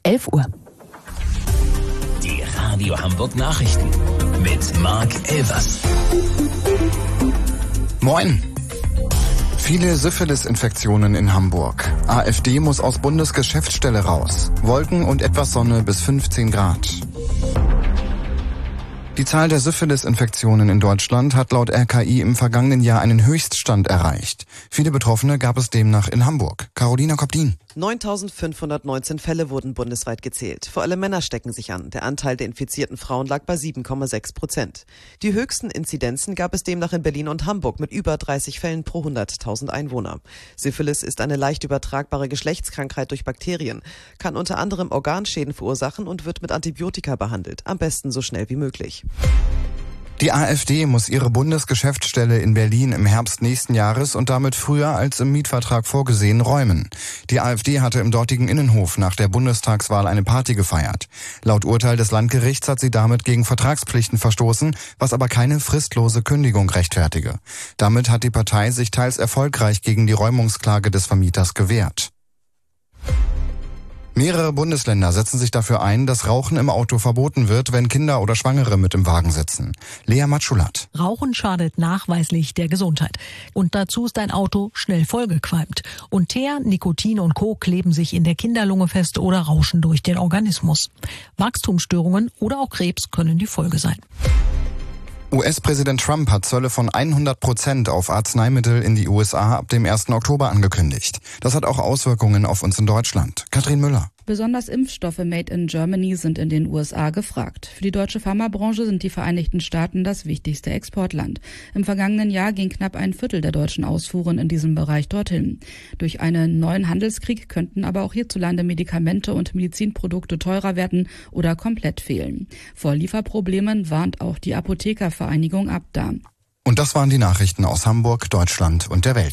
11 Uhr. Die Radio Hamburg Nachrichten mit Marc Elvers. Moin. Viele Syphilis-Infektionen in Hamburg. AfD muss aus Bundesgeschäftsstelle raus. Wolken und etwas Sonne bis 15 Grad. Die Zahl der Syphilis-Infektionen in Deutschland hat laut RKI im vergangenen Jahr einen Höchststand erreicht. Viele Betroffene gab es demnach in Hamburg. Carolina Koptin. 9.519 Fälle wurden bundesweit gezählt. Vor allem Männer stecken sich an. Der Anteil der infizierten Frauen lag bei 7,6%. Die höchsten Inzidenzen gab es demnach in Berlin und Hamburg mit über 30 Fällen pro 100.000 Einwohner. Syphilis ist eine leicht übertragbare Geschlechtskrankheit durch Bakterien, kann unter anderem Organschäden verursachen und wird mit Antibiotika behandelt. Am besten so schnell wie möglich. Die AfD muss ihre Bundesgeschäftsstelle in Berlin im Herbst nächsten Jahres und damit früher als im Mietvertrag vorgesehen räumen. Die AfD hatte im dortigen Innenhof nach der Bundestagswahl eine Party gefeiert. Laut Urteil des Landgerichts hat sie damit gegen Vertragspflichten verstoßen, was aber keine fristlose Kündigung rechtfertige. Damit hat die Partei sich teils erfolgreich gegen die Räumungsklage des Vermieters gewehrt. Mehrere Bundesländer setzen sich dafür ein, dass Rauchen im Auto verboten wird, wenn Kinder oder Schwangere mit im Wagen sitzen. Lea Matschulat. Rauchen schadet nachweislich der Gesundheit. Und dazu ist ein Auto schnell vollgequalmt. Und Teer, Nikotin und Co. kleben sich in der Kinderlunge fest oder rauschen durch den Organismus. Wachstumsstörungen oder auch Krebs können die Folge sein. US-Präsident Trump hat Zölle von 100% auf Arzneimittel in die USA ab dem 1. Oktober angekündigt. Das hat auch Auswirkungen auf uns in Deutschland. Katrin Müller. Besonders Impfstoffe made in Germany sind in den USA gefragt. Für die deutsche Pharmabranche sind die Vereinigten Staaten das wichtigste Exportland. Im vergangenen Jahr ging knapp ein Viertel der deutschen Ausfuhren in diesem Bereich dorthin. Durch einen neuen Handelskrieg könnten aber auch hierzulande Medikamente und Medizinprodukte teurer werden oder komplett fehlen. Vor Lieferproblemen warnt auch die Apothekervereinigung Abda. Und das waren die Nachrichten aus Hamburg, Deutschland und der Welt.